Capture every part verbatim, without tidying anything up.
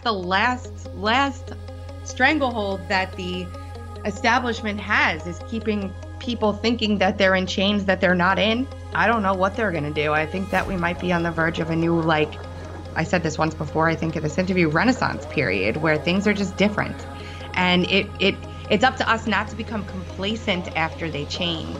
the last last stranglehold that the establishment has, is keeping people thinking that they're in chains that they're not in. I don't know what they're going to do. I think that we might be on the verge of a new, like I said this once before, I think in this interview, Renaissance period, where things are just different. And it it it's up to us not to become complacent after they change.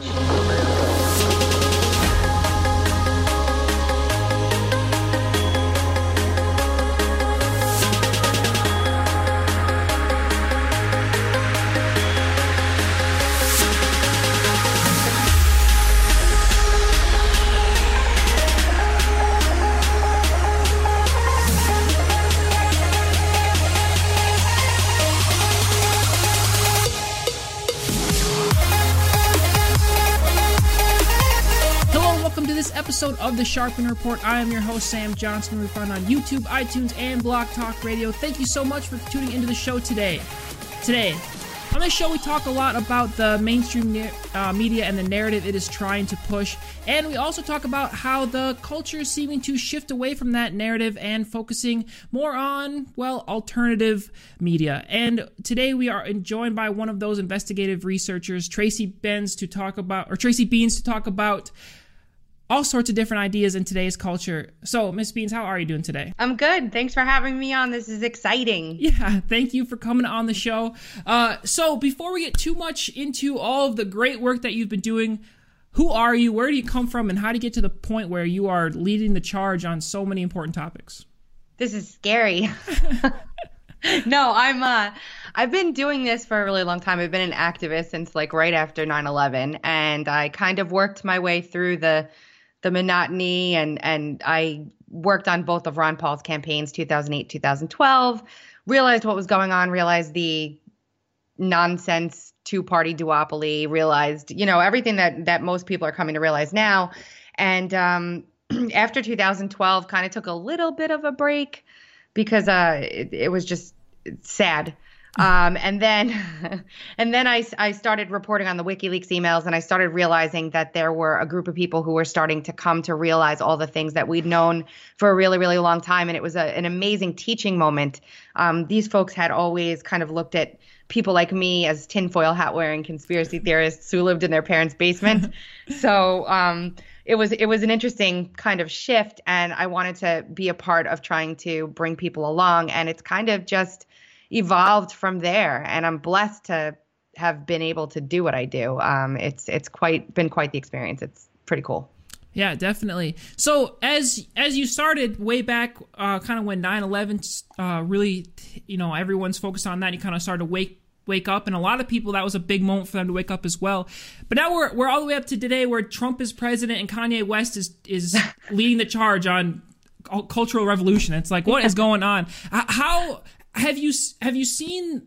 Episode of the Sharpen Report. I am your host, Sam Johnson. We find on YouTube, iTunes, and Blog Talk Radio. Thank you so much for tuning into the show today. Today, on this show, we talk a lot about the mainstream uh, media and the narrative it is trying to push, and we also talk about how the culture is seeming to shift away from that narrative and focusing more on, well, alternative media. And today we are joined by one of those investigative researchers, Tracy Benz, to talk about, or Tracy Beans, to talk about all sorts of different ideas in today's culture. So, Miss Beans, how are you doing today? I'm good. Thanks for having me on. This is exciting. Yeah, thank you for coming on the show. Uh, so, before we get too much into all of the great work that you've been doing, who are you, where do you come from, and how do you get to the point where you are leading the charge on so many important topics? This is scary. No, I'm, uh, I've been doing this for a really long time. I've been an activist since like right after nine eleven, and I kind of worked my way through the the monotony, and, and I worked on both of Ron Paul's campaigns, two thousand eight, two thousand twelve, realized what was going on, realized the nonsense two-party duopoly, realized, you know, everything that, that most people are coming to realize now. And um, after two thousand twelve, kind of took a little bit of a break because uh, it, it was just sad. Um, and then, and then I, I started reporting on the WikiLeaks emails, and I started realizing that there were a group of people who were starting to come to realize all the things that we'd known for a really, really long time. And it was a, an amazing teaching moment. Um, these folks had always kind of looked at people like me as tinfoil hat wearing conspiracy theorists who lived in their parents' basement. So, um, it was, it was an interesting kind of shift, and I wanted to be a part of trying to bring people along. And it's kind of just evolved from there, and I'm blessed to have been able to do what I do. Um, it's it's quite been quite the experience. It's pretty cool. Yeah, definitely. So as as you started way back, uh, kind of when nine eleven, uh, really, you know, everyone's focused on that. You kind of started to wake wake up, and a lot of people, that was a big moment for them to wake up as well. But now we're we're all the way up to today, where Trump is president and Kanye West is is leading the charge on cultural revolution. It's like, what is going on? How Have you have you seen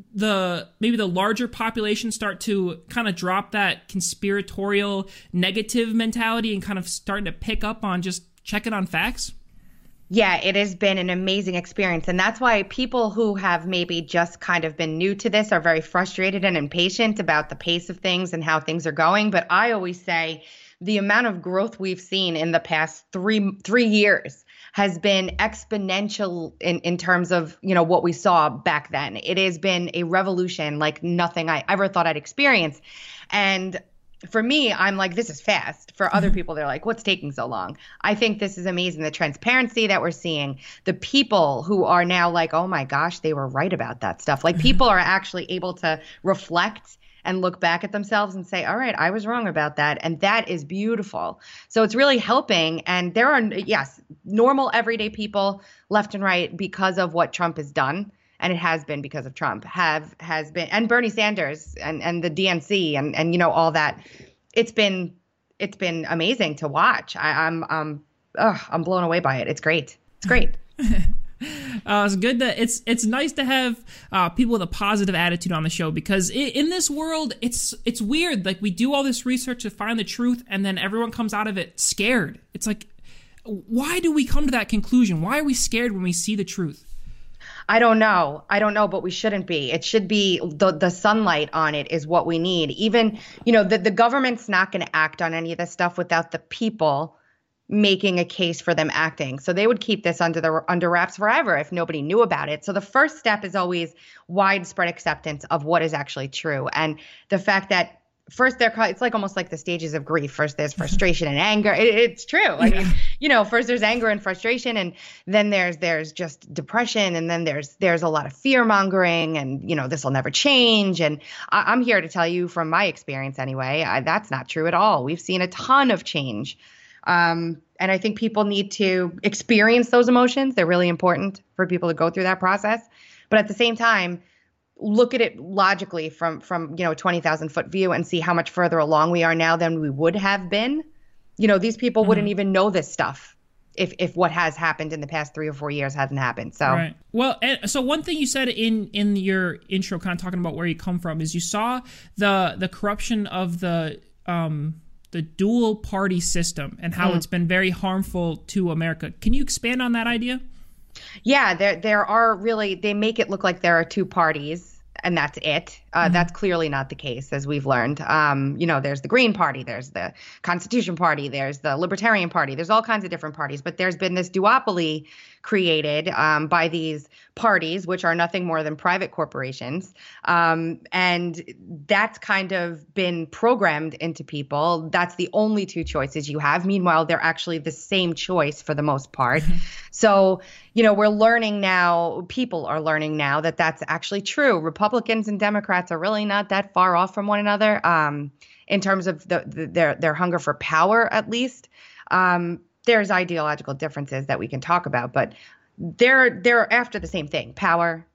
the maybe the larger population start to kind of drop that conspiratorial negative mentality and kind of starting to pick up on just checking on facts? Yeah, it has been an amazing experience. And that's why people who have maybe just kind of been new to this are very frustrated and impatient about the pace of things and how things are going. But I always say the amount of growth we've seen in the past three three years has been exponential in, in terms of, you know, what we saw back then. It has been a revolution like nothing I ever thought I'd experience. And for me, I'm like, this is fast. For other people, they're like, what's taking so long? I think this is amazing. The transparency that we're seeing, the people who are now like, oh my gosh, they were right about that stuff. Like people are actually able to reflect and look back at themselves and say, all right, I was wrong about that. And that is beautiful. So it's really helping. And there are, yes, normal everyday people left and right because of what Trump has done. And it has been because of Trump, have has been, and Bernie Sanders and, and the D N C and, and, you know, all that. It's been it's been amazing to watch. I, I'm um ugh, I'm blown away by it. It's great. It's great. Uh, it's good that it's it's nice to have uh, people with a positive attitude on the show, because i in this world, it's it's weird. Like, we do all this research to find the truth, and then everyone comes out of it scared. It's like, why do we come to that conclusion? Why are we scared when we see the truth? I don't know. I don't know, but we shouldn't be. It should be the the sunlight on it is what we need. Even, you know, the, the government's not going to act on any of this stuff without the people making a case for them acting. So they would keep this under the under wraps forever if nobody knew about it. So the first step is always widespread acceptance of what is actually true. And the fact that first they're it's like almost like the stages of grief. First there's frustration and anger. It, it's true. I mean, you know, first there's anger and frustration, and then there's there's just depression, and then there's there's a lot of fear mongering, and you know, this will never change. And I, I'm here to tell you from my experience anyway, I, that's not true at all. We've seen a ton of change. Um, and I think people need to experience those emotions. They're really important for people to go through that process. But at the same time, look at it logically from, from, you know, a twenty thousand foot view and see how much further along we are now than we would have been. You know, these people mm-hmm. wouldn't even know this stuff if, if what has happened in the past three or four years hadn't happened. So, right. Well, and so one thing you said in, in your intro, kind of talking about where you come from, is you saw the, the corruption of the, um, the dual party system and how mm. it's been very harmful to America. Can you expand on that idea? Yeah, there there are really, they make it look like there are two parties and that's it. Uh, mm-hmm. That's clearly not the case, as we've learned. Um, you know, there's the Green Party, there's the Constitution Party, there's the Libertarian Party, there's all kinds of different parties, but there's been this duopoly created um, by these parties, which are nothing more than private corporations. Um, and that's kind of been programmed into people. That's the only two choices you have. Meanwhile, they're actually the same choice for the most part. So, you know, we're learning now, people are learning now that that's actually true. Republicans and Democrats are really not that far off from one another um, in terms of the, the, their their hunger for power, at least. Um, there's ideological differences that we can talk about, but they're they're after the same thing: power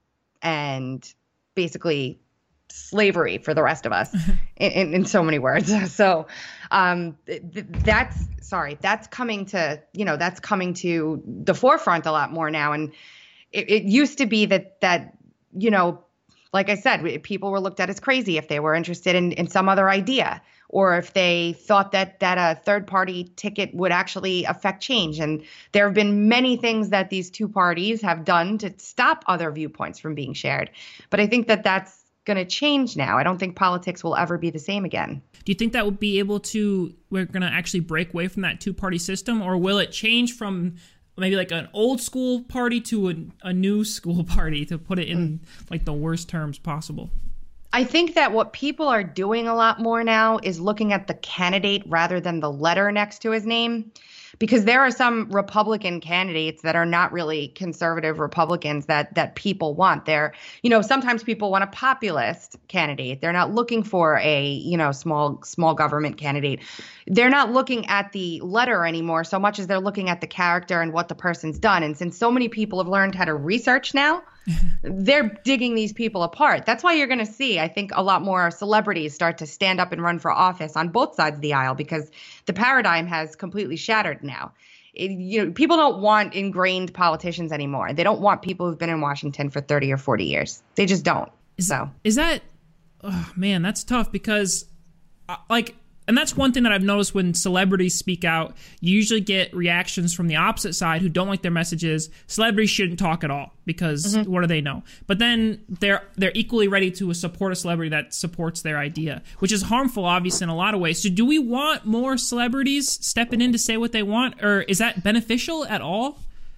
and basically slavery for the rest of us, in, in, in so many words. So um, th- that's sorry, that's coming to you know that's coming to the forefront a lot more now, and it, it used to be that that you know. Like I said, people were looked at as crazy if they were interested in, in some other idea, or if they thought that that a third party ticket would actually affect change. And there have been many things that these two parties have done to stop other viewpoints from being shared. But I think that that's going to change now. I don't think politics will ever be the same again. Do you think that would be able to, we're going to actually break away from that two party system, or will it change from maybe like an old school party to a, a new school party, to put it in like the worst terms possible? I think that what people are doing a lot more now is looking at the candidate rather than the letter next to his name, because there are some Republican candidates that are not really conservative Republicans that that people want. They're, you know, sometimes people want a populist candidate. They're not looking for a, you know, small small government candidate. They're not looking at the letter anymore so much as they're looking at the character and what the person's done. And since so many people have learned how to research now, they're digging these people apart. That's why you're going to see, I think, a lot more celebrities start to stand up and run for office on both sides of the aisle, because the paradigm has completely shattered now. It, you know, people don't want ingrained politicians anymore. They don't want people who've been in Washington for thirty or forty years. They just don't. Is, so is that, oh man, that's tough, because uh, like, and that's one thing that I've noticed when celebrities speak out, you usually get reactions from the opposite side who don't like their messages. Celebrities shouldn't talk at all because mm-hmm. what do they know? But then they're they're equally ready to support a celebrity that supports their idea, which is harmful, obviously, in a lot of ways. So do we want more celebrities stepping in to say what they want, or is that beneficial at all?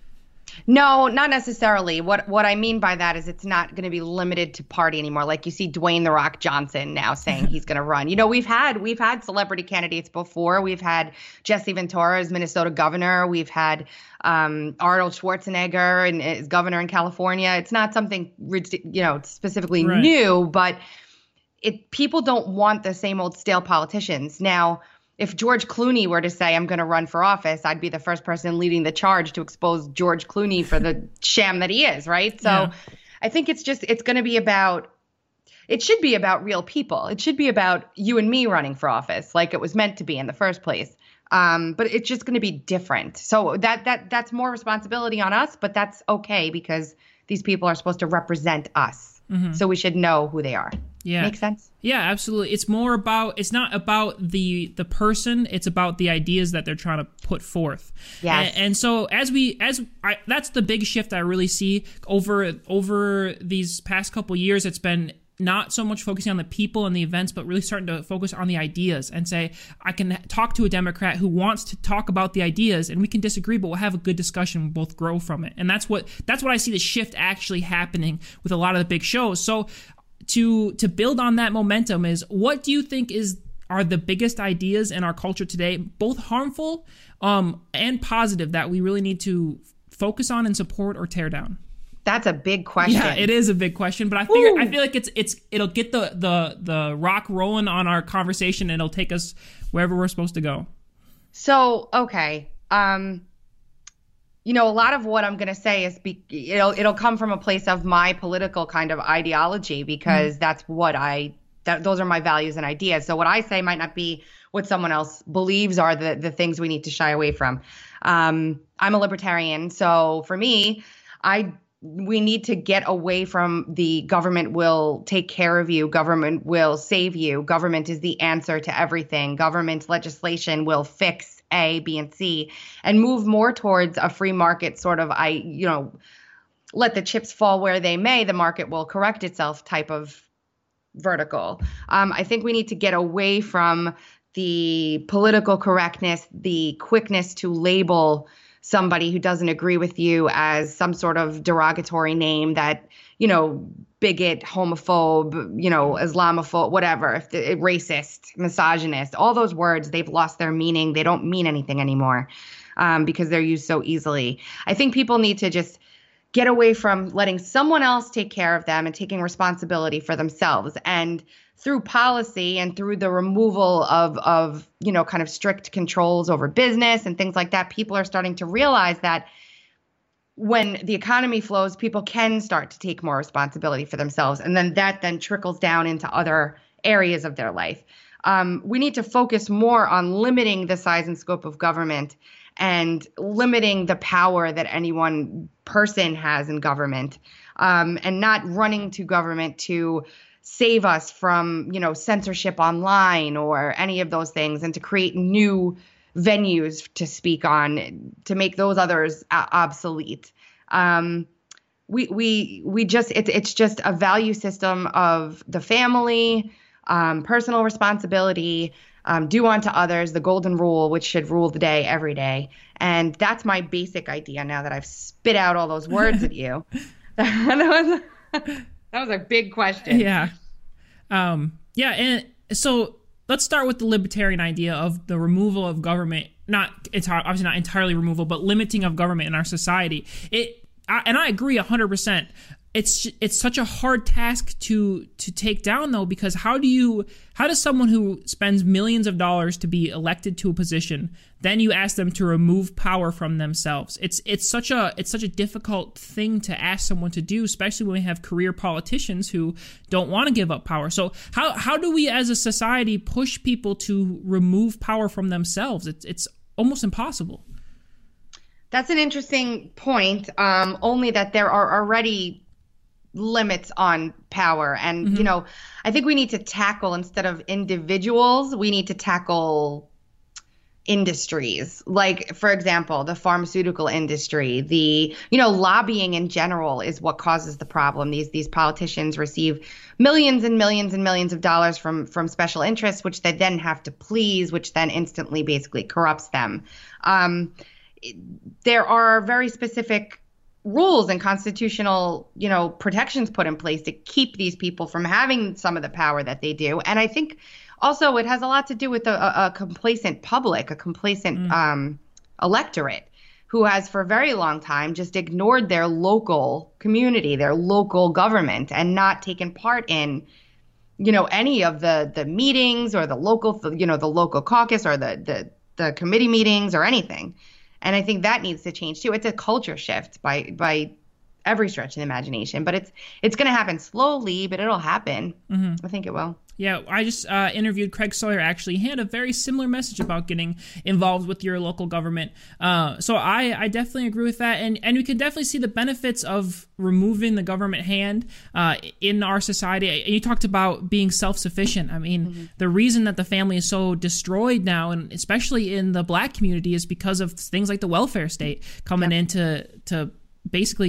No, not necessarily. What what I mean by that is it's not going to be limited to party anymore. Like you see Dwayne "The Rock" Johnson now saying he's going to run. You know, we've had we've had celebrity candidates before. We've had Jesse Ventura as Minnesota governor. We've had um, Arnold Schwarzenegger and as governor in California. It's not something, you know, specifically right. new, but it people don't want the same old stale politicians. Now, if George Clooney were to say, I'm going to run for office, I'd be the first person leading the charge to expose George Clooney for the sham that he is, right? So yeah. I think it's just, it's going to be about, it should be about real people. It should be about you and me running for office like it was meant to be in the first place. Um, but it's just going to be different. So that that that's more responsibility on us, but that's okay because these people are supposed to represent us. Mm-hmm. So we should know who they are. Yeah. Make sense? Yeah, absolutely. It's more about, it's not about the the person, it's about the ideas that they're trying to put forth. Yes. And, and so as we, as I, that's the big shift I really see over, over these past couple years. It's been not so much focusing on the people and the events, but really starting to focus on the ideas and say, I can talk to a Democrat who wants to talk about the ideas, and we can disagree, but we'll have a good discussion. We'll both grow from it. And that's what that's what I see the shift actually happening with a lot of the big shows. So to to build on that momentum is, what do you think is are the biggest ideas in our culture today, both harmful um, and positive, that we really need to focus on and support or tear down? That's a big question. Yeah, it is a big question, but I figure Ooh. I feel like it's it's it'll get the the the rock rolling on our conversation, and it'll take us wherever we're supposed to go. So, okay. Um you know, a lot of what I'm going to say is be, it'll it'll come from a place of my political kind of ideology, because mm. that's what I that those are my values and ideas. So what I say might not be what someone else believes are the the things we need to shy away from. Um I'm a libertarian, so for me, I we need to get away from the government will take care of you, government will save you, government is the answer to everything, government legislation will fix A, B, and C, and move more towards a free market sort of, I, you know, let the chips fall where they may, the market will correct itself type of vertical. Um, I think we need to get away from the political correctness, the quickness to label somebody who doesn't agree with you as some sort of derogatory name that, you know, bigot, homophobe, you know, Islamophobe, whatever, if the, racist, misogynist, all those words, they've lost their meaning. They don't mean anything anymore um, because they're used so easily. I think people need to just get away from letting someone else take care of them and taking responsibility for themselves. And through policy and through the removal of, of, you know, kind of strict controls over business and things like that, people are starting to realize that when the economy flows, people can start to take more responsibility for themselves. And then that then trickles down into other areas of their life. Um, we need to focus more on limiting the size and scope of government and limiting the power that any one person has in government, um, and not running to government to save us from, you know, censorship online or any of those things, and to create new venues to speak on, to make those others uh, obsolete. Um, we we we just it's it's just a value system of the family, um, personal responsibility, um, do unto others, the golden rule, which should rule the day every day. And that's my basic idea. Now that I've spit out all those words at you, that was that was a big question. Yeah, um, yeah, and so. Let's start with the libertarian idea of the removal of government. Not it's obviously not entirely removal, but limiting of government in our society. It I, and I agree a hundred percent. It's it's such a hard task to to take down, though, because how do you how does someone who spends millions of dollars to be elected to a position, then you ask them to remove power from themselves? It's it's such a it's such a difficult thing to ask someone to do, especially when we have career politicians who don't want to give up power. So how how do we as a society push people to remove power from themselves? It's it's almost impossible. That's an interesting point. Um, only that there are already limits on power. And, mm-hmm. you know, I think we need to tackle, instead of individuals, we need to tackle industries. Like, for example, the pharmaceutical industry, the, you know, lobbying in general is what causes the problem. These these politicians receive millions and millions and millions of dollars from, from special interests, which they then have to please, which then instantly basically corrupts them. Um, there are very specific rules and constitutional, you know, protections put in place to keep these people from having some of the power that they do. And I think also it has a lot to do with a, a complacent public, a complacent mm. um, electorate who has for a very long time just ignored their local community, their local government, and not taken part in, you know, any of the the meetings or the local, you know, the local caucus or the the, the committee meetings or anything. And I think that needs to change too. It's a culture shift by by every stretch of the imagination, but it's it's going to happen slowly, but it'll happen. Mm-hmm. I think it will. Yeah, I just uh, interviewed Craig Sawyer, actually. He had a very similar message about getting involved with your local government. Uh, so I, I definitely agree with that. And, and we can definitely see the benefits of removing the government hand uh, in our society. You talked about being self-sufficient. I mean, mm-hmm. the reason that the family is so destroyed now, and especially in the Black community, is because of things like the welfare state coming yep. in to, to basically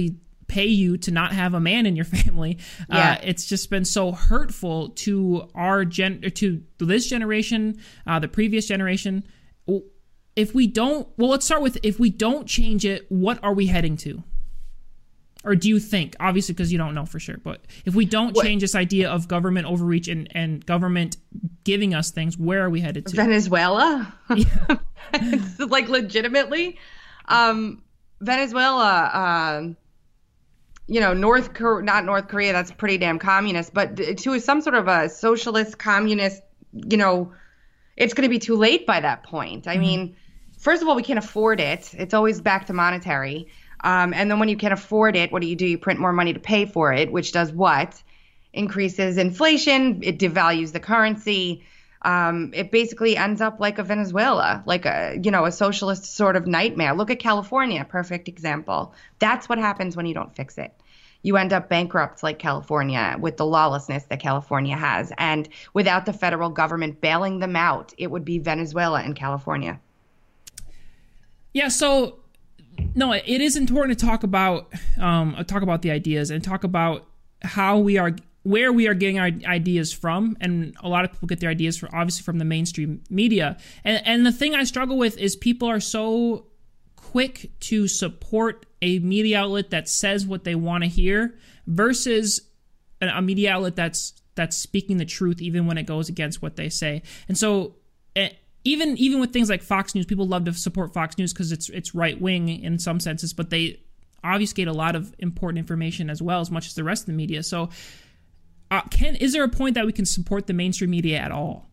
pay you to not have a man in your family. Yeah. Uh, it's just been so hurtful to our gen, to this generation, uh, the previous generation. If we don't, well, let's start with, if we don't change it, what are we heading to? Or do you think, obviously, because you don't know for sure, but if we don't change this idea of government overreach and, and government giving us things, where are we headed to? Venezuela? Yeah. It's like legitimately. Um, Venezuela, uh, you know, North Korea, not North Korea, that's pretty damn communist, but to some sort of a socialist, communist, you know, it's going to be too late by that point. I mm-hmm. mean, first of all, we can't afford it. It's always back to monetary. Um, and then when you can't afford it, what do you do? You print more money to pay for it, which does what? Increases inflation. It devalues the currency. Um, it basically ends up like a Venezuela, like a, you know, a socialist sort of nightmare. Look at California, perfect example. That's what happens when you don't fix it. You end up bankrupt like California with the lawlessness that California has. And without the federal government bailing them out, it would be Venezuela and California. Yeah, so... No, it is important to talk about um, talk about the ideas and talk about how we are, where we are getting our ideas from, and a lot of people get their ideas from, obviously, from the mainstream media. And and the thing I struggle with is people are so quick to support a media outlet that says what they want to hear versus a, a media outlet that's that's speaking the truth even when it goes against what they say. And so. It, Even even with things like Fox News, people love to support Fox News because it's it's right wing in some senses, but they obfuscate a lot of important information as well, as much as the rest of the media. So, uh, can is there a point that we can support the mainstream media at all?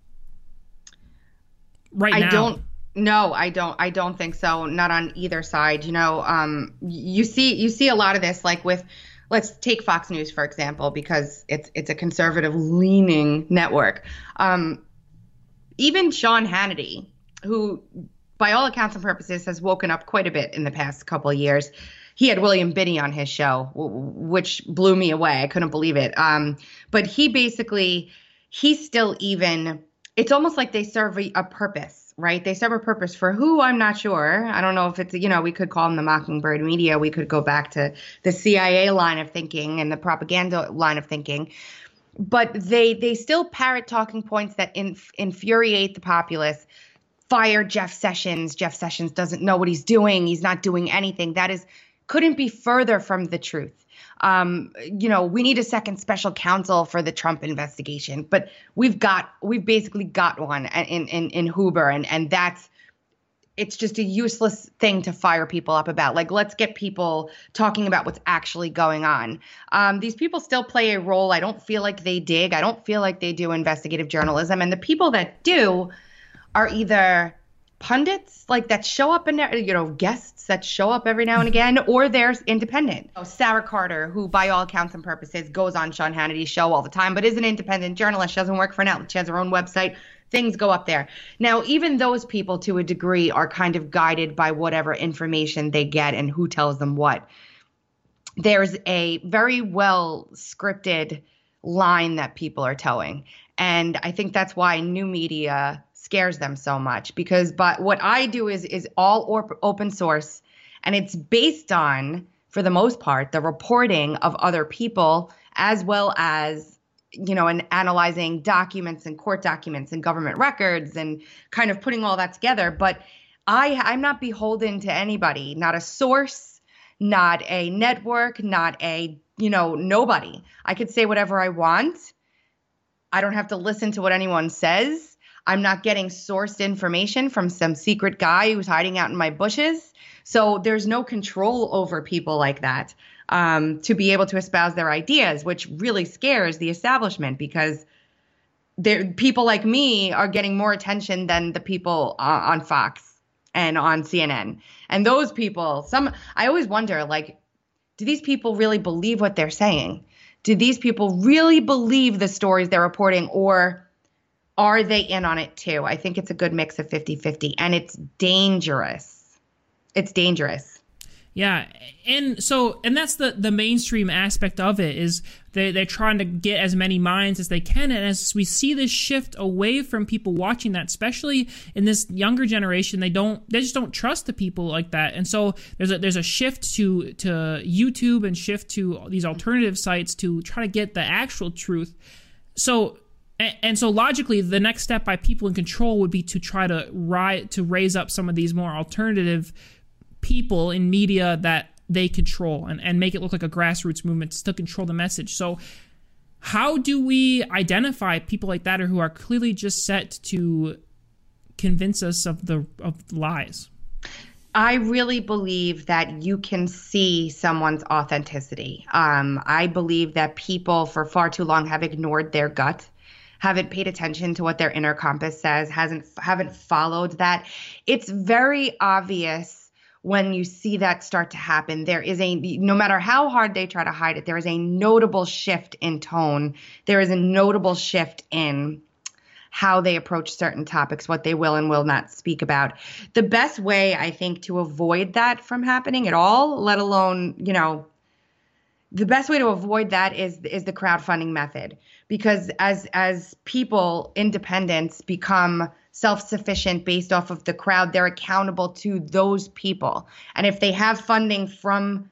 Right I now, I don't. No, I don't. I don't think so. Not on either side. You know, um, you see you see a lot of this, like with. Let's take Fox News for example, because it's it's a conservative leaning network. Um, Even Sean Hannity, who by all accounts and purposes has woken up quite a bit in the past couple of years. He had William Binney on his show, which blew me away. I couldn't believe it. Um, but he basically, he's still even, it's almost like they serve a, a purpose, right? They serve a purpose for who, I'm not sure. I don't know if it's, you know, we could call them the Mockingbird media. We could go back to the C I A line of thinking and the propaganda line of thinking. But they they still parrot talking points that inf- infuriate the populace. Fire Jeff Sessions. Jeff Sessions doesn't know what he's doing. He's not doing anything. That is couldn't be further from the truth. Um, you know, we need a second special counsel for the Trump investigation, but we've got we've basically got one in in in Huber, and and that's. It's just a useless thing to fire people up about. Like, let's get people talking about what's actually going on. Um, these people still play a role. I don't feel like they dig. I don't feel like they do investigative journalism. And the people that do are either pundits, like that show up in there, you know, guests that show up every now and again, or they're independent. Oh, Sarah Carter, who by all accounts and purposes goes on Sean Hannity's show all the time, but is an independent journalist. She doesn't work for an outlet. She has her own website. Things go up there. Now, even those people to a degree are kind of guided by whatever information they get and who tells them what. There's a very well scripted line that people are towing. And I think that's why new media scares them so much, because but what I do is is all or, open source, and it's based on, for the most part, the reporting of other people, as well as you know, and analyzing documents and court documents and government records and kind of putting all that together. But I, I'm not beholden to anybody, not a source, not a network, not a, you know, nobody. I could say whatever I want. I don't have to listen to what anyone says. I'm not getting sourced information from some secret guy who's hiding out in my bushes. So there's no control over people like that. Um, to be able to espouse their ideas, which really scares the establishment, because people like me are getting more attention than the people uh, on Fox and on C N N. And those people, some I always wonder, like, do these people really believe what they're saying? Do these people really believe the stories they're reporting, or are they in on it too? I think it's a good mix of fifty-fifty, and it's dangerous. It's dangerous. Yeah, and so and that's the the mainstream aspect of it is they they're trying to get as many minds as they can, and as we see this shift away from people watching that, especially in this younger generation, they don't they just don't trust the people like that, and so there's a there's a shift to to YouTube and shift to these alternative sites to try to get the actual truth. So. And so logically, the next step by people in control would be to try to ri- to raise up some of these more alternative people in media that they control and, and make it look like a grassroots movement to still control the message. So how do we identify people like that or who are clearly just set to convince us of the of lies? I really believe that you can see someone's authenticity. Um, I believe that people for far too long have ignored their gut, haven't paid attention to what their inner compass says, hasn't haven't followed that. It's very obvious when you see that start to happen. There is a, no matter how hard they try to hide it, there is a notable shift in tone. There is a notable shift in how they approach certain topics, what they will and will not speak about. The best way, I think, to avoid that from happening at all, let alone, you know, the best way to avoid that is is the crowdfunding method. Because as as people, independents, become self-sufficient based off of the crowd, they're accountable to those people. And if they have funding from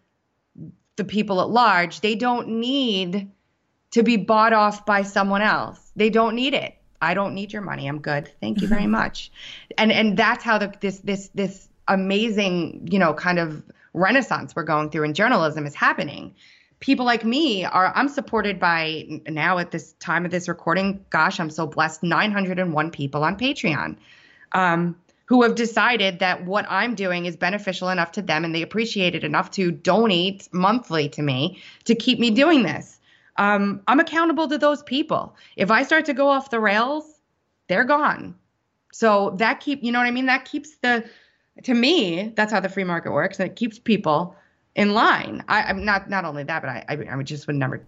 the people at large, they don't need to be bought off by someone else. They don't need it. I don't need your money. I'm good. Thank you very much. And and that's how the, this this this amazing, you know, kind of renaissance we're going through in journalism is happening. People like me are, I'm supported by now at this time of this recording, gosh, I'm so blessed, nine hundred one people on Patreon um, who have decided that what I'm doing is beneficial enough to them and they appreciate it enough to donate monthly to me to keep me doing this. Um, I'm accountable to those people. If I start to go off the rails, they're gone. So that keep, you know what I mean? That keeps the, to me, that's how the free market works, and it keeps people in line. I, I'm not not only that, but I, I I just would never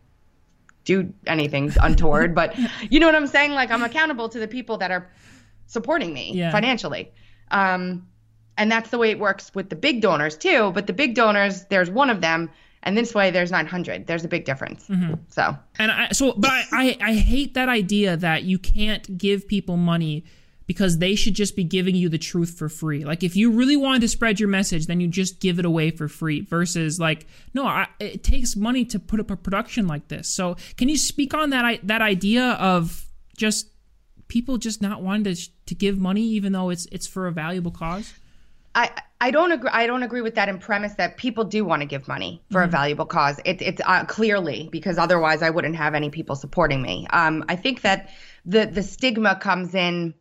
do anything untoward. But you know what I'm saying? Like, I'm accountable to the people that are supporting me yeah. financially. Um, and that's the way it works with the big donors too. But the big donors, there's one of them, and this way there's nine hundred. There's a big difference. Mm-hmm. So and I so but I, I I hate that idea that you can't give people money because they should just be giving you the truth for free. Like, if you really wanted to spread your message, then you just give it away for free versus like, no, I, it takes money to put up a production like this. So can you speak on that that idea of just people just not wanting to to give money even though it's it's for a valuable cause? I, I don't agree. I don't agree with that in premise that people do want to give money for mm-hmm. a valuable cause. It, it's uh, clearly, because otherwise I wouldn't have any people supporting me. Um, I think that the the stigma comes in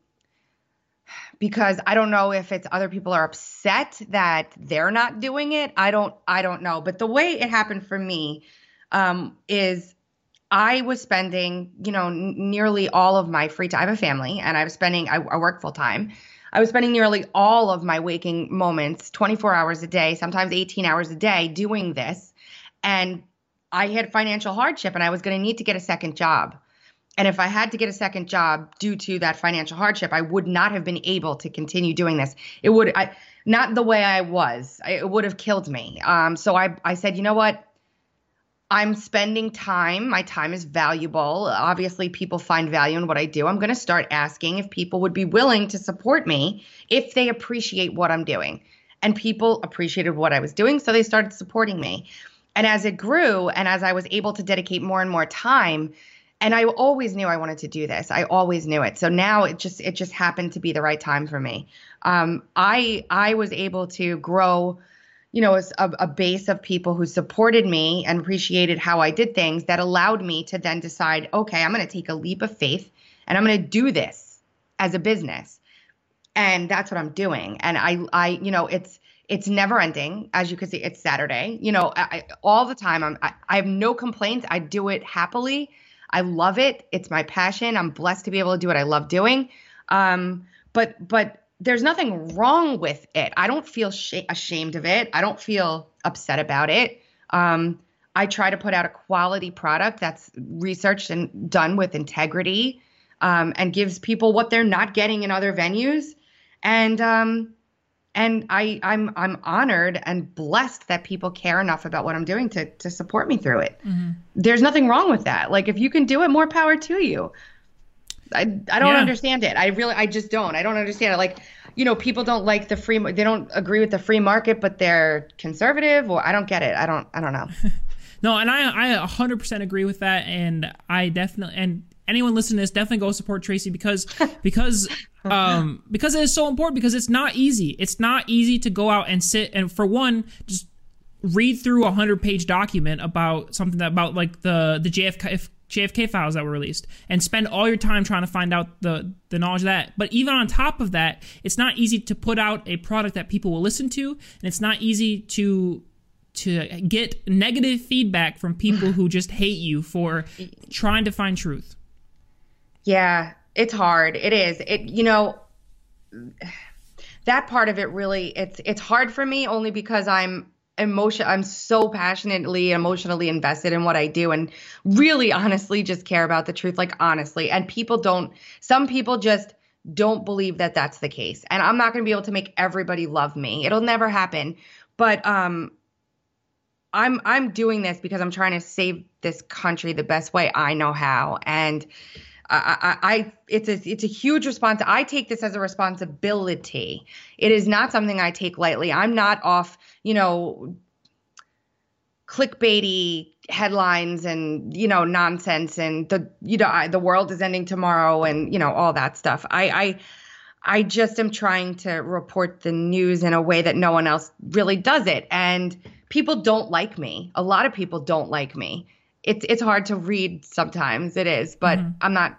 because I don't know if it's other people are upset that they're not doing it. I don't, I don't know. But the way it happened for me um, is I was spending, you know, n- nearly all of my free time. I have a family and I was spending, I, I work full time. I was spending nearly all of my waking moments, twenty-four hours a day, sometimes eighteen hours a day doing this. And I had financial hardship and I was going to need to get a second job. And if I had to get a second job due to that financial hardship, I would not have been able to continue doing this. It would, I, not the way I was. I, it would have killed me. Um, so I, I said, you know what? I'm spending time. My time is valuable. Obviously, people find value in what I do. I'm going to start asking if people would be willing to support me if they appreciate what I'm doing. And people appreciated what I was doing, so they started supporting me. And as it grew, and as I was able to dedicate more and more time, and I always knew I wanted to do this. I always knew it. So now it just it just happened to be the right time for me. Um, I I was able to grow, you know, a, a base of people who supported me and appreciated how I did things that allowed me to then decide, okay, I'm going to take a leap of faith and I'm going to do this as a business. And that's what I'm doing. And I I you know, it's it's never ending. As you can see, it's Saturday. You know, I, all the time. I'm I, I have no complaints. I do it happily. I love it. It's my passion. I'm blessed to be able to do what I love doing. Um, but but there's nothing wrong with it. I don't feel sh- ashamed of it. I don't feel upset about it. Um, I try to put out a quality product that's researched and done with integrity um, and gives people what they're not getting in other venues. And um, and I I'm I'm honored and blessed that people care enough about what I'm doing to to support me through it. Mm-hmm. There's nothing wrong with that. Like if you can do it, more power to you. I I don't yeah. understand it. I really I just don't. I don't understand it. Like, you know, people don't like the free they don't agree with the free market, but they're conservative, or I don't get it. I don't I don't know. No, and I I one hundred percent agree with that, and I definitely and anyone listening to this, definitely go support Tracy because because um because it is so important, because it's not easy. It's not easy to go out and sit and, for one, just read through a hundred page document about something that about like the the J F K J F K files that were released and spend all your time trying to find out the the knowledge of that. But even on top of that, it's not easy to put out a product that people will listen to, and it's not easy to to get negative feedback from people who just hate you for trying to find truth. Yeah, it's hard. It is. It, you know, that part of it really, it's it's hard for me only because I'm emotion. I'm so passionately, emotionally invested in what I do, and really, honestly, just care about the truth. Like honestly, and people don't. Some people just don't believe that that's the case, and I'm not going to be able to make everybody love me. It'll never happen. But um, I'm I'm doing this because I'm trying to save this country the best way I know how, and I, I, I it's a it's a huge response. I take this as a responsibility. It is not something I take lightly. I'm not off, you know, clickbaity headlines and, you know, nonsense and the, you know, I, the world is ending tomorrow and, you know, all that stuff. I, I, I just am trying to report the news in a way that no one else really does it. And people don't like me. A lot of people don't like me. It's it's hard to read sometimes. It is, but mm-hmm. I'm not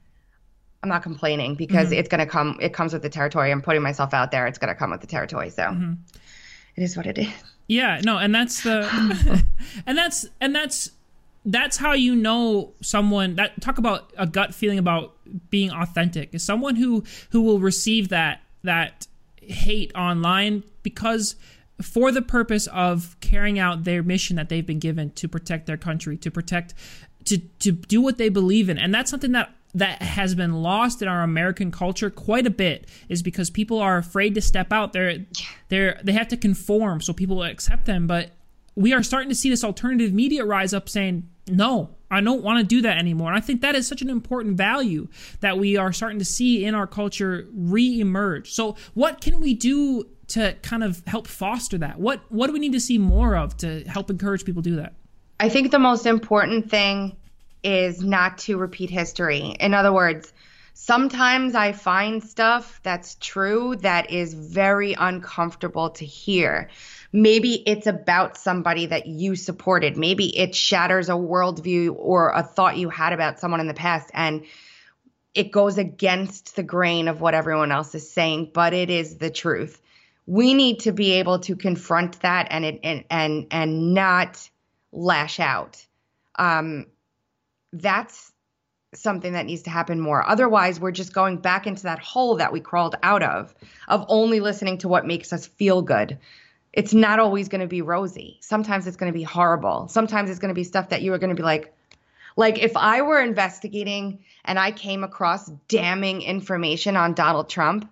I'm not complaining because mm-hmm. it's gonna come. It comes with the territory. I'm putting myself out there. It's gonna come with the territory. So mm-hmm. it is what it is. Yeah, no, and that's the and that's and that's that's how you know someone. That talk about a gut feeling about being authentic is someone who who will receive that that hate online because, for the purpose of carrying out their mission that they've been given to protect their country, to protect, to to do what they believe in. And that's something that, that has been lost in our American culture quite a bit, is because people are afraid to step out. They're, they're, they have to conform so people accept them. But we are starting to see this alternative media rise up saying, no, I don't want to do that anymore. And I think that is such an important value that we are starting to see in our culture re-emerge. So what can we do to kind of help foster that? What what do we need to see more of to help encourage people to do that? I think the most important thing is not to repeat history. In other words, sometimes I find stuff that's true that is very uncomfortable to hear. Maybe it's about somebody that you supported. Maybe it shatters a worldview or a thought you had about someone in the past, and it goes against the grain of what everyone else is saying, but it is the truth. We need to be able to confront that and it, and and and not lash out. Um, that's something that needs to happen more. Otherwise, we're just going back into that hole that we crawled out of, of only listening to what makes us feel good. It's not always going to be rosy. Sometimes it's going to be horrible. Sometimes it's going to be stuff that you are going to be like, like if I were investigating and I came across damning information on Donald Trump,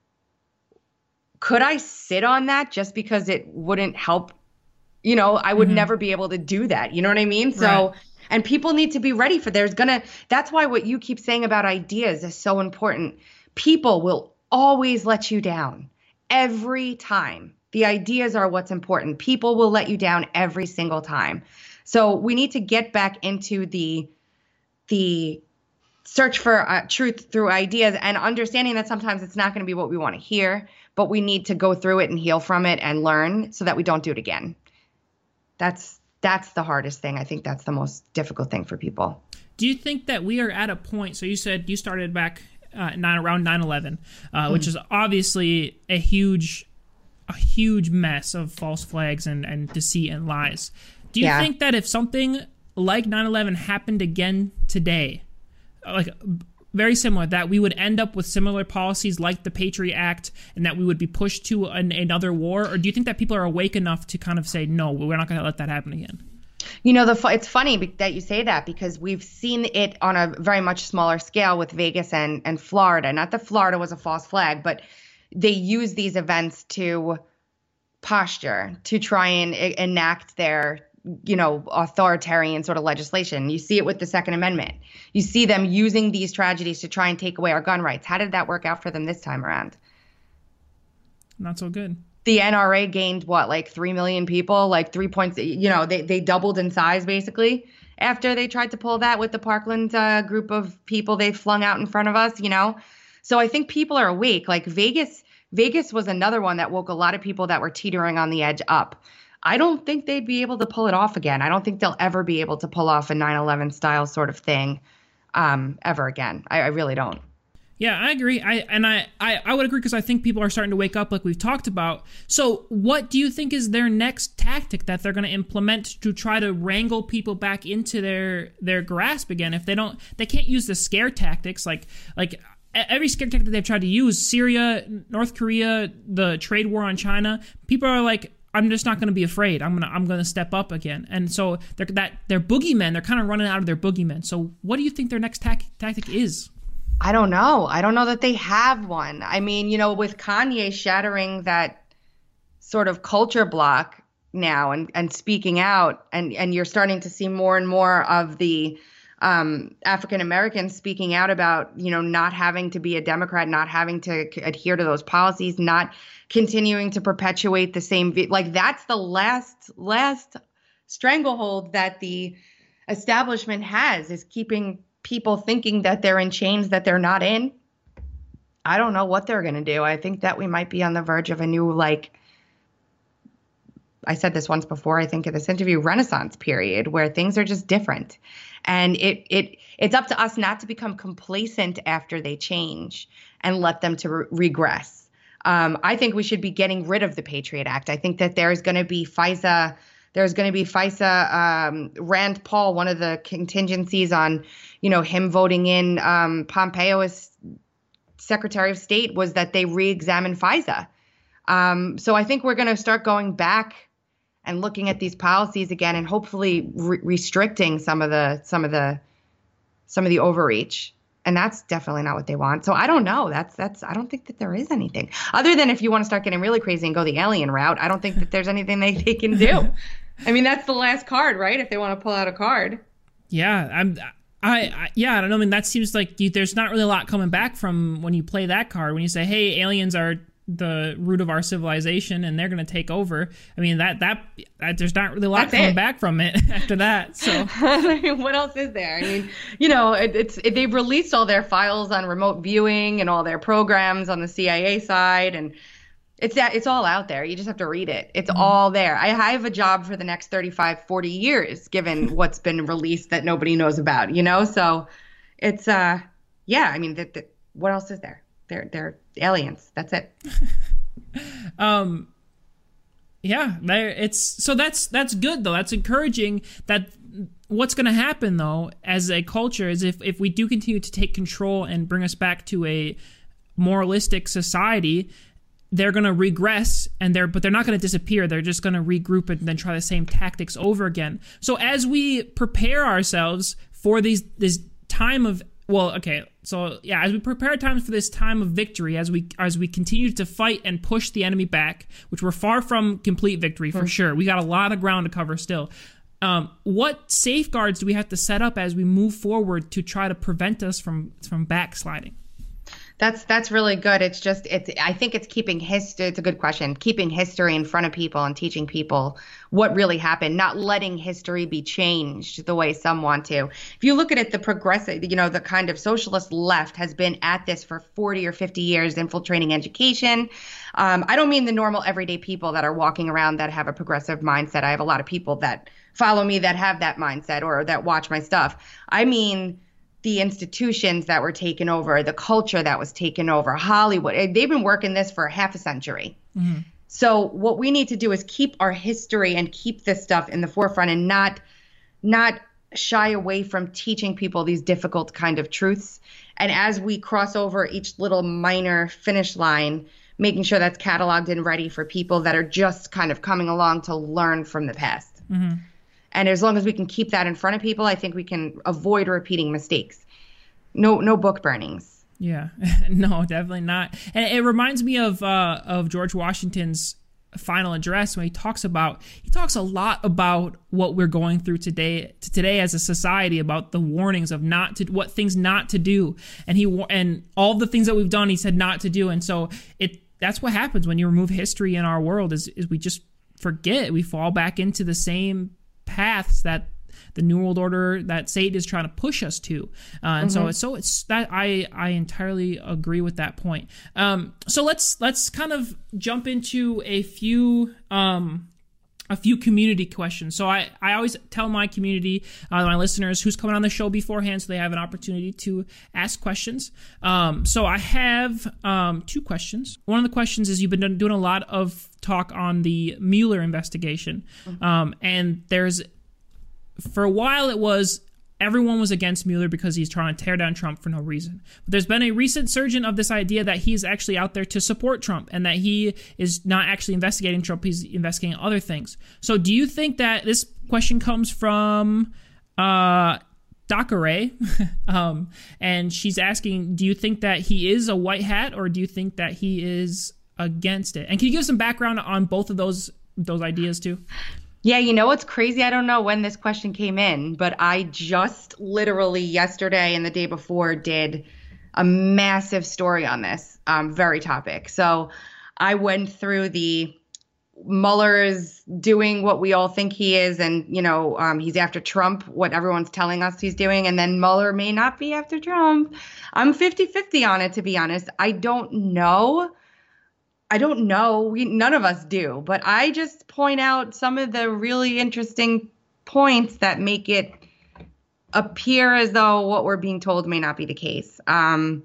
could I sit on that just because it wouldn't help? You know, I would mm-hmm. never be able to do that. You know what I mean? So, right. And people need to be ready for there's gonna, that's why what you keep saying about ideas is so important. People will always let you down every time. The ideas are what's important. People will let you down every single time. So we need to get back into the, the search for uh, truth through ideas and understanding that sometimes it's not going to be what we want to hear, but we need to go through it and heal from it and learn so that we don't do it again. That's that's the hardest thing. I think that's the most difficult thing for people. Do you think that we are at a point, so you said you started back uh, nine, around nine eleven, uh, mm-hmm. which is obviously a huge a huge mess of false flags and, and deceit and lies. Do you yeah. think that if something like nine eleven happened again today, like very similar, that we would end up with similar policies like the Patriot Act and that we would be pushed to an, another war? Or do you think that people are awake enough to kind of say, no, we're not going to let that happen again? You know, the it's funny that you say that because we've seen it on a very much smaller scale with Vegas and, and Florida. Not that Florida was a false flag, but they use these events to posture, to try and e- enact their, you know, authoritarian sort of legislation. You see it with the Second Amendment. You see them using these tragedies to try and take away our gun rights. How did that work out for them this time around? Not so good. The N R A gained what, like three million people, like three points, you know, they, they doubled in size basically after they tried to pull that with the Parkland uh, group of people they flung out in front of us, you know? So I think people are awake. Like Vegas, Vegas was another one that woke a lot of people that were teetering on the edge up. I don't think they'd be able to pull it off again. I don't think they'll ever be able to pull off a nine eleven style sort of thing um, ever again. I, I really don't. Yeah, I agree. I and I, I, I would agree because I think people are starting to wake up like we've talked about. So what do you think is their next tactic that they're going to implement to try to wrangle people back into their their grasp again? If they don't, they can't use the scare tactics like like every scare tactic they've tried to use, Syria, North Korea, the trade war on China. People are like, I'm just not going to be afraid. I'm gonna I'm gonna step up again. And so they're that they're boogeymen. They're kind of running out of their boogeymen. So what do you think their next tac- tactic is? I don't know. I don't know that they have one. I mean, you know, with Kanye shattering that sort of culture block now and, and speaking out, and, and you're starting to see more and more of the um, African Americans speaking out about, you know, not having to be a Democrat, not having to adhere to those policies, not continuing to perpetuate the same, like that's the last, last stranglehold that the establishment has, is keeping people thinking that they're in chains that they're not in. I don't know what they're going to do. I think that we might be on the verge of a new, like, I said this once before, I think in this interview, Renaissance period where things are just different. And it it it's up to us not to become complacent after they change and let them to re- regress. Um, I think we should be getting rid of the Patriot Act. I think that there's going to be FISA, there's going to be FISA, um, Rand Paul, one of the contingencies on, you know, him voting in um, Pompeo as Secretary of State was that they re-examine FISA. Um, so I think we're going to start going back and looking at these policies again, and hopefully re- restricting some of the some of the some of the overreach. And that's definitely not what they want. So I don't know. That's that's I don't think that there is anything other than if you want to start getting really crazy and go the alien route. I don't think that there's anything they, they can do. I mean, that's the last card, right? If they want to pull out a card. Yeah, I'm. I, I yeah, I don't know. I mean, that seems like you, there's not really a lot coming back from when you play that card. When you say, "Hey, aliens are the root of our civilization, and they're going to take over." I mean, that, that that there's not really a lot That's coming it. back from it after that. So, what else is there? I mean, you know, it, it's it, they've released all their files on remote viewing and all their programs on the C I A side, and it's that it's all out there. You just have to read it. It's mm-hmm. all there. I, I have a job for the next thirty-five, forty years, given what's been released that nobody knows about. You know, so it's uh, yeah. I mean, the, the, what else is there? They're they're aliens. That's it. um, yeah, it's so that's that's good though. That's encouraging. That what's going to happen though, as a culture, is if if we do continue to take control and bring us back to a moralistic society, they're going to regress, and they're but they're not going to disappear. They're just going to regroup and then try the same tactics over again. So as we prepare ourselves for these this time of Well, okay, so yeah, as we prepare times for this time of victory, as we as we continue to fight and push the enemy back, which we're far from complete victory for mm. sure. We got a lot of ground to cover still. Um, what safeguards do we have to set up as we move forward to try to prevent us from from backsliding? That's that's really good. It's just it's I think it's keeping history. It's a good question. Keeping history in front of people and teaching people what really happened, not letting history be changed the way some want to. If you look at it, the progressive, you know, the kind of socialist left has been at this for forty or fifty years, infiltrating education. Um, I don't mean the normal everyday people that are walking around that have a progressive mindset. I have a lot of people that follow me that have that mindset or that watch my stuff. I mean the institutions that were taken over, the culture that was taken over, Hollywood. They've been working this for half a century. Mm-hmm. So what we need to do is keep our history and keep this stuff in the forefront and not not shy away from teaching people these difficult kind of truths. And as we cross over each little minor finish line, making sure that's cataloged and ready for people that are just kind of coming along to learn from the past. Mm-hmm. And as long as we can keep that in front of people, I think we can avoid repeating mistakes. No, no book burnings. Yeah, no, definitely not. And it reminds me of uh, of George Washington's final address when he talks about he talks a lot about what we're going through today today as a society, about the warnings of not to what things not to do, and he and all the things that we've done he said not to do. And so it that's what happens when you remove history in our world, is is we just forget, we fall back into the same paths that the New World Order, that Satan is trying to push us to, uh, and mm-hmm. so it's so it's that I I entirely agree with that point. Um, so let's let's kind of jump into a few um a few community questions. So I I always tell my community, uh, my listeners, who's coming on the show beforehand, so they have an opportunity to ask questions. Um, so I have um two questions. One of the questions is, you've been doing a lot of talk on the Mueller investigation, mm-hmm. um, and there's for a while it was everyone was against Mueller because he's trying to tear down Trump for no reason. But there's been a recent surge of this idea that he's actually out there to support Trump, and that he is not actually investigating Trump, he's investigating other things. So do you think that this question comes from uh, Dakare, um, and she's asking, do you think that he is a white hat, or do you think that he is against it? And can you give some background on both of those those ideas too? Yeah, you know what's crazy? I don't know when this question came in, but I just literally yesterday and the day before did a massive story on this um, very topic. So I went through the Mueller's doing what we all think he is, and, you know, um, he's after Trump, what everyone's telling us he's doing, and then Mueller may not be after Trump. I'm fifty-fifty on it, to be honest. I don't know. I don't know. We, none of us do. But I just point out some of the really interesting points that make it appear as though what we're being told may not be the case. Um,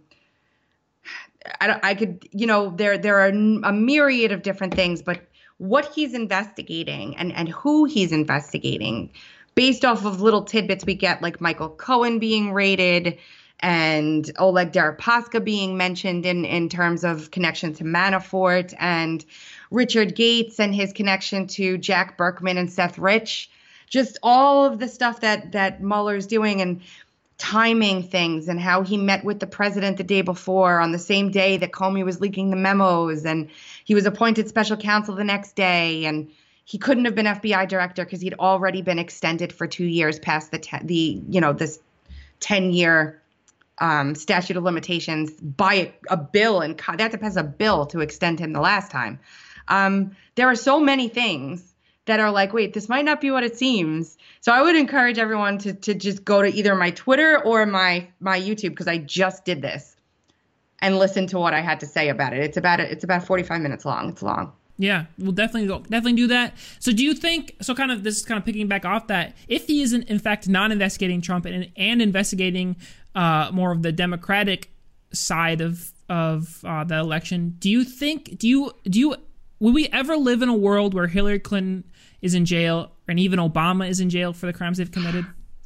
I, I could, you know, there there are a myriad of different things, but what he's investigating and, and who he's investigating, based off of little tidbits we get, like Michael Cohen being raided, and Oleg Deripaska being mentioned in, in terms of connection to Manafort, and Richard Gates and his connection to Jack Berkman and Seth Rich. Just all of the stuff that, that Mueller's doing, and timing things, and how he met with the president the day before on the same day that Comey was leaking the memos, and he was appointed special counsel the next day, and he couldn't have been F B I director because he'd already been extended for two years past the, te- the you know, this ten-year Um, statute of limitations by a, a bill, and co- they had to pass a bill to extend him the last time. Um, there are so many things that are like, wait, this might not be what it seems. So I would encourage everyone to to just go to either my Twitter or my my YouTube, because I just did this, and listen to what I had to say about it. It's about it's about forty-five minutes long. It's long. Yeah, we'll definitely go, definitely do that. So do you think, so kind of this is kind of picking back off that, if he isn't in fact not investigating Trump and, and investigating uh, more of the Democratic side of of uh, the election, do you think, do you, do you, will we ever live in a world where Hillary Clinton is in jail, and even Obama is in jail for the crimes they've committed?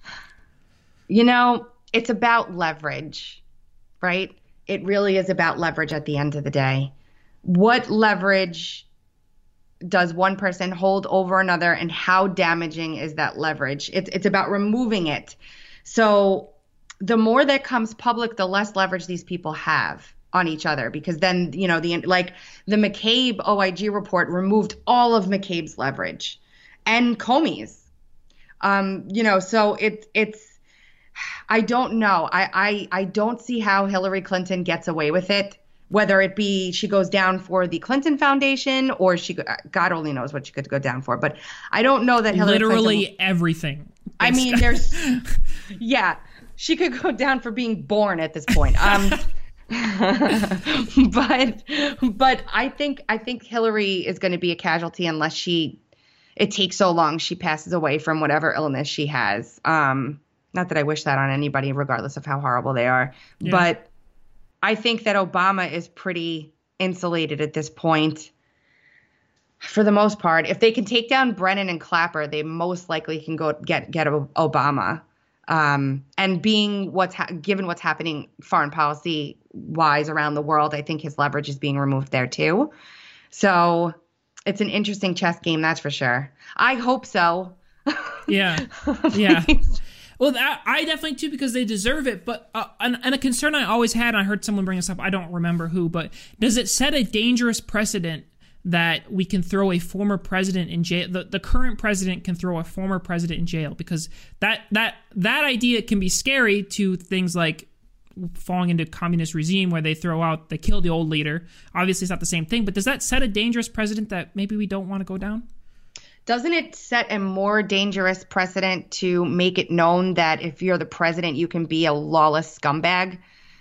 You know, it's about leverage, right? It really is about leverage at the end of the day. What leverage does one person hold over another, and how damaging is that leverage? It's it's about removing it. So the more that comes public, the less leverage these people have on each other, because then, you know, the like the McCabe O I G report removed all of McCabe's leverage and Comey's. Um, you know, so it's it's I don't know. I, I I don't see how Hillary Clinton gets away with it. Whether it be she goes down for the Clinton Foundation, or she, God only knows what she could go down for. But I don't know that Hillary literally Clinton, everything. I mean, there's, yeah, she could go down for being born at this point. Um, but but I think I think Hillary is going to be a casualty unless she, it takes so long she passes away from whatever illness she has. Um, not that I wish that on anybody, regardless of how horrible they are, yeah. But I think that Obama is pretty insulated at this point, for the most part. If they can take down Brennan and Clapper, they most likely can go get get Obama. Um, and being what's ha- given what's happening foreign policy wise around the world, I think his leverage is being removed there too. So it's an interesting chess game, that's for sure. I hope so. Yeah, yeah. Well, that, I definitely too, because they deserve it. But uh, and, and a concern I always had, and I heard someone bring this up, I don't remember who, but does it set a dangerous precedent that we can throw a former president in jail? The, the current president can throw a former president in jail, because that that that idea can be scary to things like falling into communist regime where they throw out, they kill the old leader. Obviously, it's not the same thing, but does that set a dangerous precedent that maybe we don't want to go down? Doesn't it set a more dangerous precedent to make it known that if you're the president, you can be a lawless scumbag?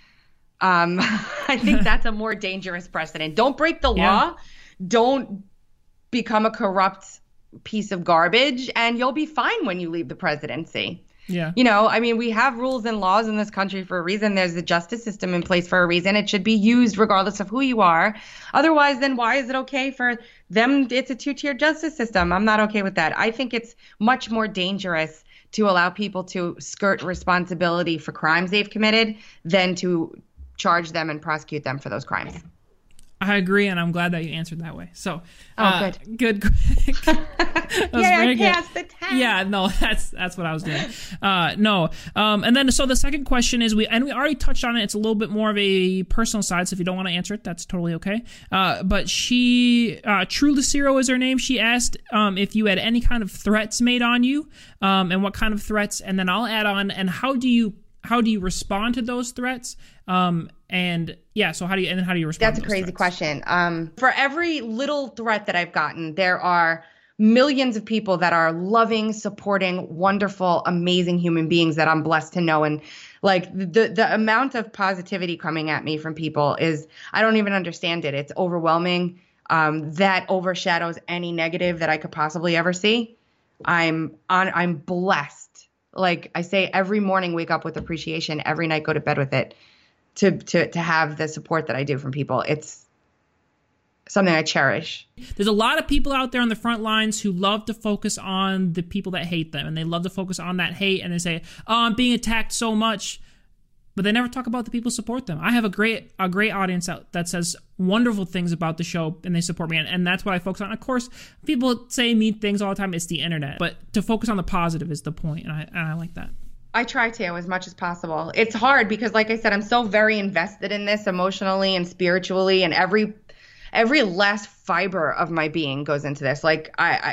Um, I think that's a more dangerous precedent. Don't break the Yeah. law. Don't become a corrupt piece of garbage, and you'll be fine when you leave the presidency. Yeah. You know, I mean, we have rules and laws in this country for a reason. There's a justice system in place for a reason. It should be used regardless of who you are. Otherwise, then why is it okay for them? It's a two-tier justice system. I'm not okay with that. I think it's much more dangerous to allow people to skirt responsibility for crimes they've committed than to charge them and prosecute them for those crimes. I agree, and I'm glad that you answered that way. So, Oh, uh, good. good. That was Yeah, very I good. passed the test. Yeah, no, that's that's what I was doing. Uh, no, um, and then so the second question is we and we already touched on it. It's a little bit more of a personal side, so if you don't want to answer it, that's totally okay. Uh, but she, uh, True Lucero is her name. She asked um, if you had any kind of threats made on you, um, and what kind of threats. And then I'll add on, and how do you how do you respond to those threats? Um, and yeah, so how do you and then how do you respond? That's to a those crazy threats? question. Um, for every little threat that I've gotten, there are millions of people that are loving, supporting, wonderful, amazing human beings that I'm blessed to know. And like the the amount of positivity coming at me from people is, I don't even understand it. It's overwhelming. Um, that overshadows any negative that I could possibly ever see. I'm on. I'm blessed. Like I say, every morning wake up with appreciation. Every night go to bed with it. To to to have the support that I do from people, it's something I cherish. There's a lot of people out there on the front lines who love to focus on the people that hate them, and they love to focus on that hate, and they say, "Oh, I'm being attacked so much," but they never talk about the people who support them. I have a great a great audience out that says wonderful things about the show, and they support me, and, and that's what I focus on. Of course, people say mean things all the time. It's the internet, but to focus on the positive is the point, and I and I like that. I try to as much as possible. It's hard because, like I said, I'm so very invested in this emotionally and spiritually, and every every last fiber of my being goes into this. Like I, I,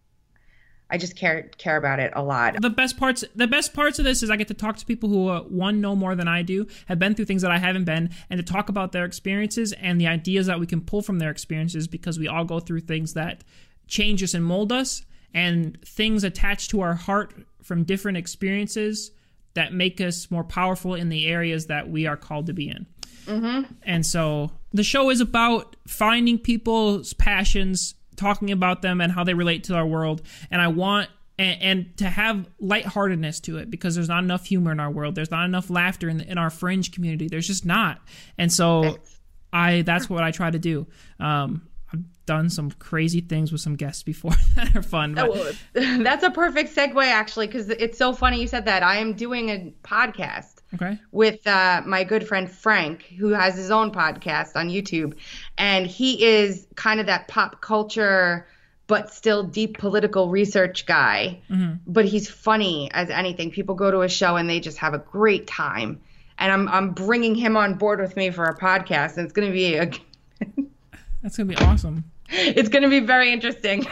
I just care care about it a lot. The best parts, the best parts of this is I get to talk to people who, uh, one, know more than I do, have been through things that I haven't been, and to talk about their experiences and the ideas that we can pull from their experiences, because we all go through things that change us and mold us, and things attached to our heart from different experiences that make us more powerful in the areas that we are called to be in. Mm-hmm. And so the show is about finding people's passions, talking about them and how they relate to our world. And I want and, and to have lightheartedness to it, because there's not enough humor in our world. There's not enough laughter in, the, in our fringe community. There's just not. And so I that's what I try to do. Um, I've done some crazy things with some guests before that are fun. But. Oh, that's a perfect segue, actually, because it's so funny you said that. I am doing a podcast Okay. with uh, my good friend Frank, who has his own podcast on YouTube. And he is kind of that pop culture, but still deep political research guy. Mm-hmm. But he's funny as anything. People go to his show and they just have a great time. And I'm I'm bringing him on board with me for a podcast. And it's going to be a... That's going to be awesome. It's going to be very interesting.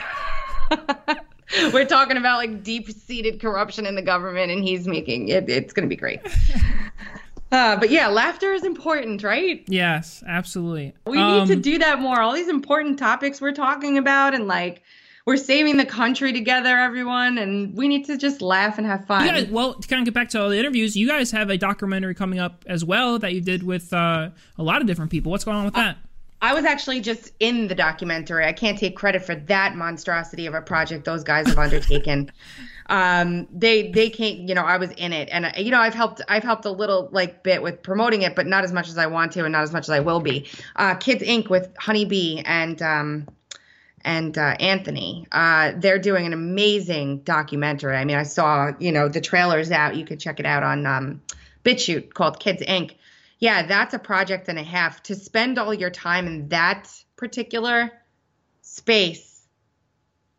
We're talking about like deep-seated corruption in the government, and he's making it. It's going to be great. Uh, but yeah, laughter is important, right? Yes, absolutely. We um, need to do that more. All these important topics we're talking about, and like we're saving the country together, everyone, and we need to just laugh and have fun. You guys, well, to kind of get back to all the interviews, you guys have a documentary coming up as well that you did with uh, a lot of different people. What's going on with that? I was actually just in the documentary. I can't take credit for that monstrosity of a project those guys have undertaken. um, they they can't, you know, I was in it, and you know, I've helped I've helped a little like bit with promoting it, but not as much as I want to, and not as much as I will be. Uh, Kids Incorporated with Honeybee and um, and uh, Anthony, uh, they're doing an amazing documentary. I mean, I saw, you know, the trailer's out. You could check it out on um, BitChute, called Kids Incorporated. Yeah, that's a project and a half. To spend all your time in that particular space,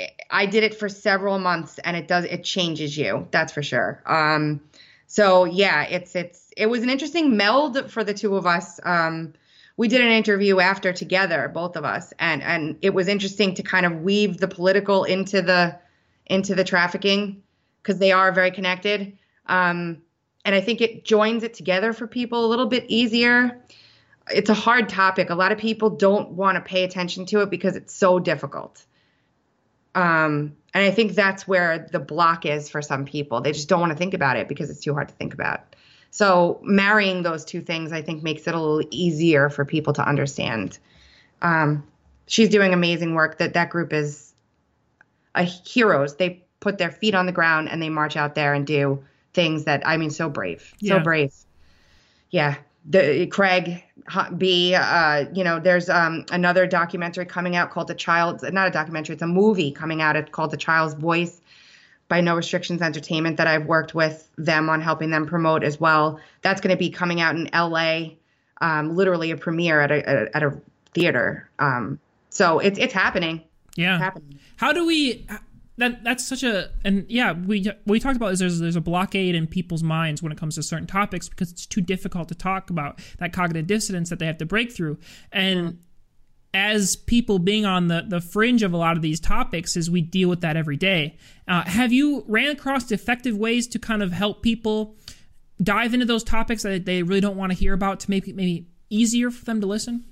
I did it for several months, and it does it changes you. That's for sure. Um, so yeah, it's it's it was an interesting meld for the two of us. Um, we did an interview after together, both of us, and and it was interesting to kind of weave the political into the into the trafficking, because they are very connected. Um, and I think it joins it together for people a little bit easier. It's a hard topic. A lot of people don't want to pay attention to it because it's so difficult. Um, and I think that's where the block is for some people. They just don't want to think about it because it's too hard to think about. So marrying those two things, I think, makes it a little easier for people to understand. Um, she's doing amazing work. That that group is a heroes. They put their feet on the ground and they march out there and do things that, I mean, so brave, yeah. so brave. Yeah. The Craig B, uh, you know, there's um, another documentary coming out called The Child's, not a documentary, it's a movie coming out. It's called The Child's Voice by No Restrictions Entertainment that I've worked with them on helping them promote as well. That's going to be coming out in L A, um, literally a premiere at a, at a theater. Um, so it's, it's happening. Yeah. It's happening. How do we... That that's such a and yeah we what we talked about is there's there's a blockade in people's minds when it comes to certain topics because it's too difficult to talk about, that cognitive dissonance that they have to break through. And mm. as people being on the the fringe of a lot of these topics, as we deal with that every day, uh, have you ran across effective ways to kind of help people dive into those topics that they really don't want to hear about to make it maybe easier for them to listen?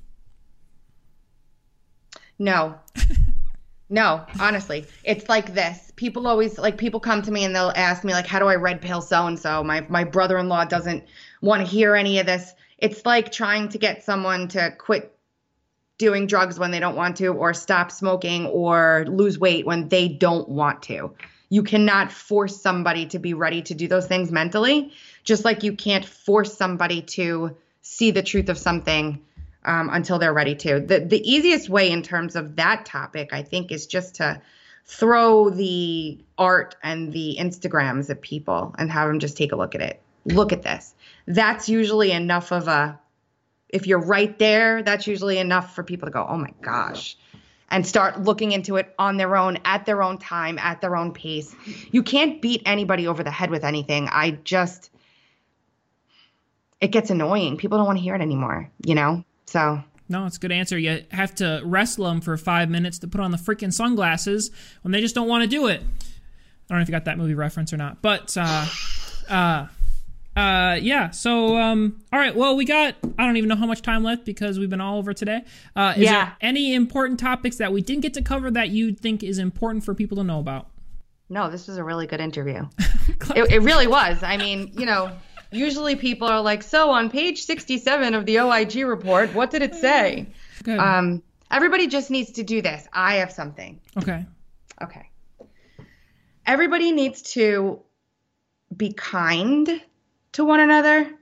No. No, honestly, it's like this. People always like people come to me and they'll ask me like, how do I red pill so-and-so? My, my brother-in-law doesn't want to hear any of this. It's like trying to get someone to quit doing drugs when they don't want to, or stop smoking, or lose weight when they don't want to. You cannot force somebody to be ready to do those things mentally, just like you can't force somebody to see the truth of something Um, until they're ready to. The the easiest way in terms of that topic, I think, is just to throw the art and the Instagrams at people and have them just take a look at it. Look at this. That's usually enough of a, if you're right there, that's usually enough for people to go, oh my gosh, and start looking into it on their own, at their own time, at their own pace. You can't beat anybody over the head with anything. I just, it gets annoying. People don't want to hear it anymore, you know? So no, it's a good answer. You have to wrestle them for five minutes to put on the freaking sunglasses when they just don't want to do it. I don't know if you got that movie reference or not, but uh, uh, uh, yeah. So um, all right. Well, we got I don't even know how much time left because we've been all over today. Uh, is yeah. there any important topics that we didn't get to cover that you think is important for people to know about? No, this was a really good interview. it, it really was. I mean, you know. Usually people are like, so on page sixty-seven of the O I G report, what did it say? Good. Um, everybody just needs to do this. I have something. Okay. Okay. Everybody needs to be kind to one another.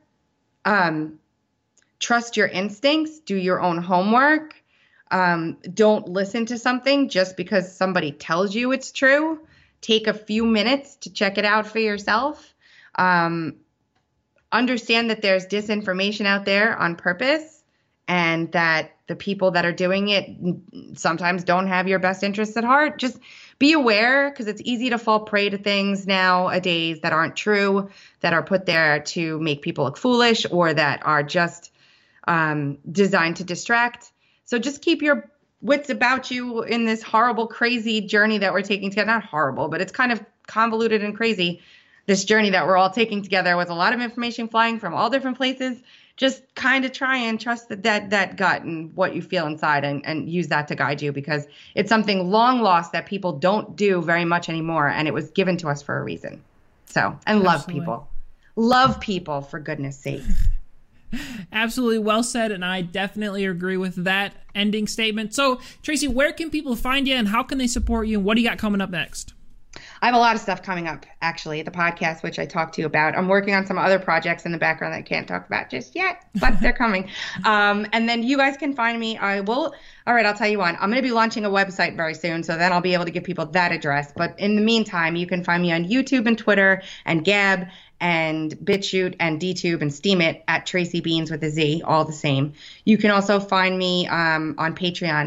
Um, trust your instincts. Do your own homework. Um, don't listen to something just because somebody tells you it's true. Take a few minutes to check it out for yourself. Um, Understand that there's disinformation out there on purpose, and that the people that are doing it sometimes don't have your best interests at heart. Just be aware, because it's easy to fall prey to things nowadays that aren't true, that are put there to make people look foolish, or that are just um, designed to distract. So just keep your wits about you in this horrible, crazy journey that we're taking together. Not horrible, but it's kind of convoluted and crazy. This journey that we're all taking together with a lot of information flying from all different places. Just kind of try and trust that, that that gut and what you feel inside, and, and use that to guide you, because it's something long lost that people don't do very much anymore. And it was given to us for a reason. So, and love Absolutely. people. Love people, for goodness sake. Absolutely well said, and I definitely agree with that ending statement. So, Tracy, where can people find you, and how can they support you, and what do you got coming up next? I have a lot of stuff coming up, actually, the podcast, which I talked to you about. I'm working on some other projects in the background that I can't talk about just yet, but they're coming. Um, and then you guys can find me. I will. All right, I'll tell you what. I'm going to be launching a website very soon, so then I'll be able to give people that address. But in the meantime, you can find me on YouTube and Twitter and Gab and BitChute and DTube and Steemit at Tracy Beans with a Z, all the same. You can also find me um, on Patreon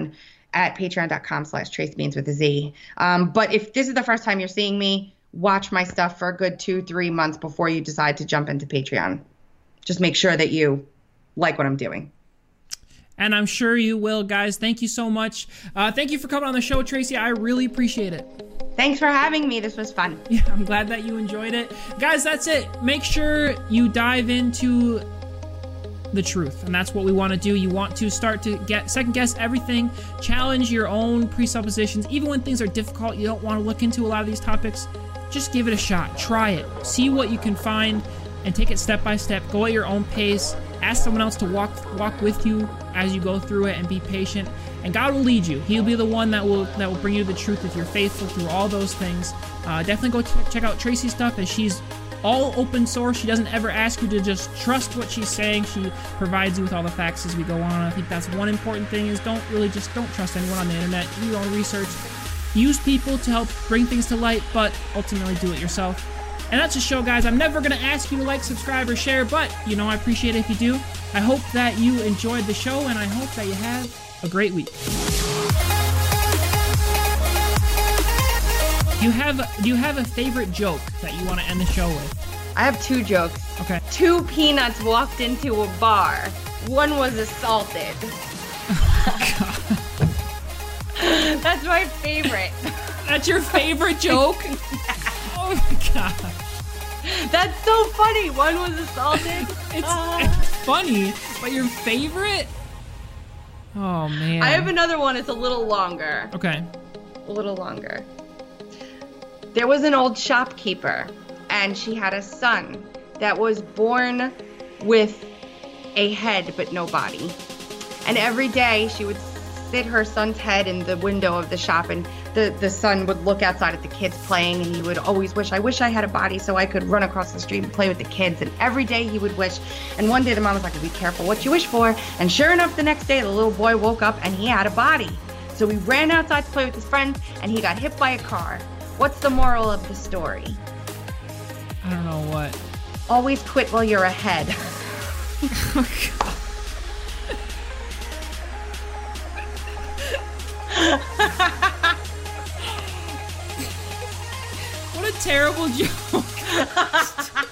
at patreon.com slash Tracy Beans with a Z. Um, but if this is the first time you're seeing me, watch my stuff for a good two, three months before you decide to jump into Patreon. Just make sure that you like what I'm doing. And I'm sure you will, guys. Thank you so much. Uh, thank you for coming on the show, Tracy. I really appreciate it. Thanks for having me. This was fun. Yeah, I'm glad that you enjoyed it. Guys, that's it. Make sure you dive into the truth, and that's what we want to do. You want to start to get second guess everything, challenge your own presuppositions. Even when things are difficult, you don't want to look into a lot of these topics, just give it a shot. Try it. See what you can find and take it step by step. Go at your own pace. Ask someone else to walk walk with you as you go through it, and be patient. And God will lead you. He'll be the one that will that will bring you to the truth if you're faithful through all those things. Uh, definitely go t- check out Tracy's stuff, as she's all open source. She doesn't ever ask you to just trust what she's saying. She provides you with all the facts as we go on. I think that's one important thing, is don't really just don't trust anyone on the internet. Do your own research. Use people to help bring things to light, but ultimately do it yourself. And that's the show, guys. I'm never going to ask you to like, subscribe, or share, but, you know, I appreciate it if you do. I hope that you enjoyed the show, and I hope that you have a great week. Do you have, do you have a favorite joke that you want to end the show with? I have two jokes. Okay. Two peanuts walked into a bar. One was assaulted. Oh, God. That's my favorite. That's your favorite joke? Oh, my God. That's so funny. One was assaulted. It's, uh. it's funny, but your favorite? Oh, man. I have another one. It's a little longer. Okay. A little longer. There was an old shopkeeper, and she had a son that was born with a head but no body. And every day she would sit her son's head in the window of the shop, and the, the son would look outside at the kids playing, and he would always wish, I wish I had a body so I could run across the street and play with the kids. And every day he would wish. And one day the mom was like, be careful what you wish for. And sure enough, the next day the little boy woke up and he had a body. So he ran outside to play with his friends, and he got hit by a car. What's the moral of the story? I don't know what. Always quit while you're ahead. Oh, God. What a terrible joke.